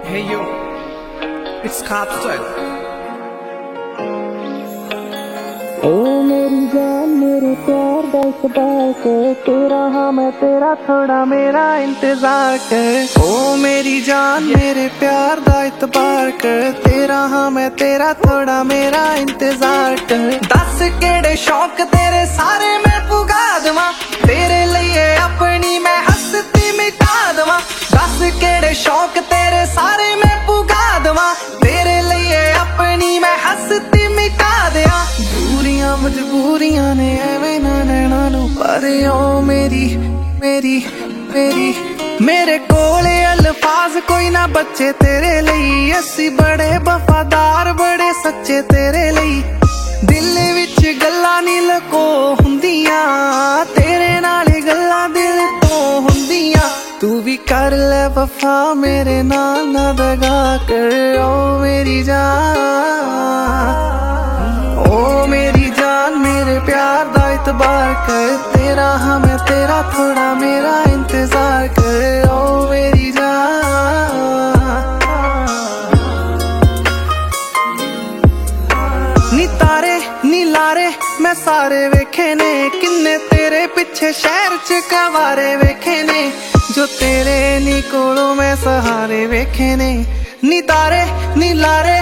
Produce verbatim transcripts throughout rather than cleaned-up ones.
Hey you, it's Carp Style. ओ मेरी जान मेरे प्यार दा इकबाल कर, तेरा हाँ मैं तेरा थोड़ा मेरा इंतजार कर। ओ मेरी जान मेरे प्यार दा इतबार कर, तेरा हाँ मैं तेरा थोड़ा मेरा इंतजार कर। दस केड़े शौक तेरे सारे मैं पुगा दवा, तेरे लिए अपनी मैं हस्ती मिटा दवा। दस केड़े शौक तेरे सारे मैं पुगा दवा, तेरे लिए अपनी मैं हस्ती मिटा दिया। दूरियां मजबूरियां ने एवें ना नैना नू पर ओ मेरी मेरी मेरी मेरे कोले अल्फाज कोई ना बच्चे तेरे लिए। असी बड़े वफादार बड़े सच्चे तेरे लिए, दिल विच गल्लां नी लको हुंदियां, तेरे नाल गल्लां दिल तो हुंदियां। तू भी कर ले वफा मेरे नाल ना दगा कर। ओ मेरी जान, ओ मेरी जान मेरे प्यार दा इतबार कर, तेरा हाँ मैं तेरा थोड़ा मेरा इंतजार कर। ओ मेरी जान नी तारे नी लारे मैं सारे वेखे ने, किन्ने तेरे पिछे शहर च कवारे वेखे ने, जो तेरे नी कोलों मैं सहारे वेखे ने। नी तारे नी लारे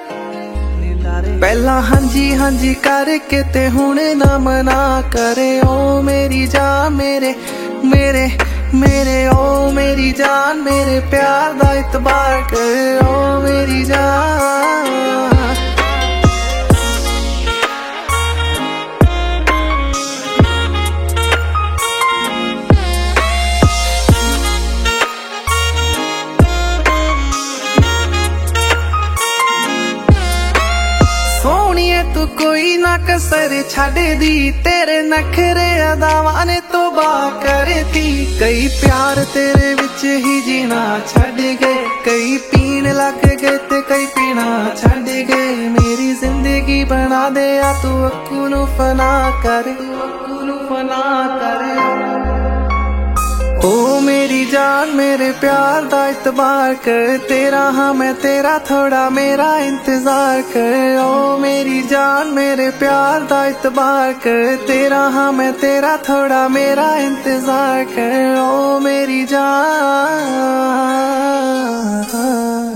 पहला हांजी हांजी करके ते हुणे ना मना करे। ओ मेरी जान मेरे मेरे मेरे ओ मेरी जान मेरे प्यार दा इतबार कर। ओ मेरी जान तू कोई ना कसर छाड़े दी, तेरे नखरे अदावां ने तौबा करे थी। कई प्यार तेरे विच ही जीना छड़ गए, कई पीन लग गए ते कई पीना छड़ गए। मेरी जिंदगी बना दे या तू अक्कू नू फना कर, अक्कू नू फना कर। ओ मेरी जान मेरे प्यार दा इतबार कर, तेरा हाँ मैं तेरा थोड़ा मेरा इंतजार कर। ओ मेरी जान मेरे प्यार दा इतबार कर, तेरा हाँ मैं तेरा थोड़ा मेरा इंतजार कर। ओ मेरी जान